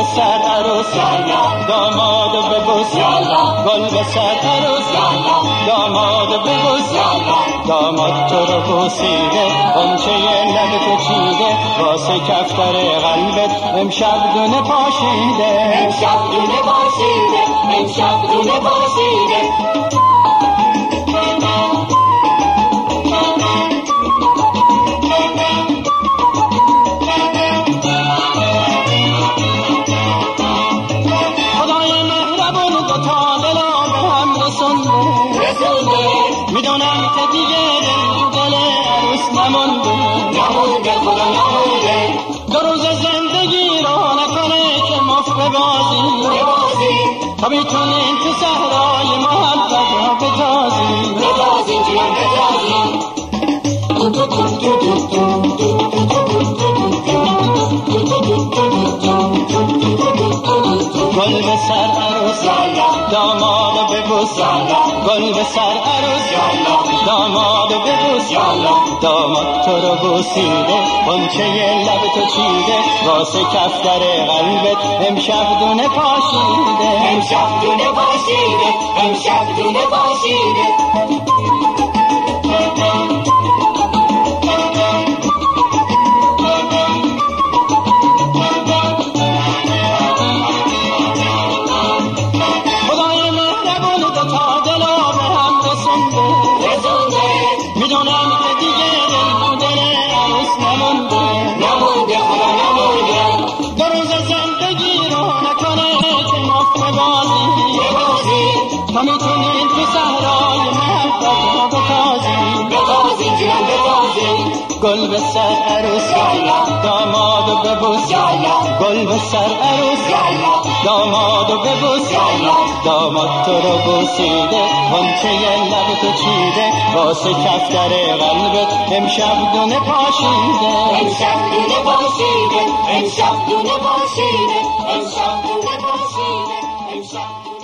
سر عروس داماد و ببوس گل به سر عروس داماد و ببوس داماد تو رو بوسیده غنچه لب تو چیده واسه کفتر قلبت امشب دونه پاشیده امشب دونه پاشیده امشب دونه پاشیده میدونم که دیگه دل عروس نمونده خدا نمونده دو روز زندگی رو نکنه که مفت ببازی تا میتونیم تو صحرای محبت را بتازی جیان بتازی گل به سر عروس داماد ببوس گل به سر عروس داماد ببوس داماد تو رو بوسیده غنچه لب تو چیده واسه کفتر قلبت امشب دونه پاشیده امشب دونه پاشیده امشب دونه پاشیده میدونم که دیگه دل عروس نمونده خدا نمونده دو روز زندگی رو نکنه که مفت ببازی تا میتونی تو صحرای محبت را بتازی جیان بتازی گل به سر عروس داماد و ببوس گل به سر عروس داماد و ببوس داماد تو رو بوسیده غنچه لب تو چیده واسه کفتر قلبت امشب دونه پاشیده امشب دونه پاشیده امشب دونه پاشیده امشب دونه پاشیده امشب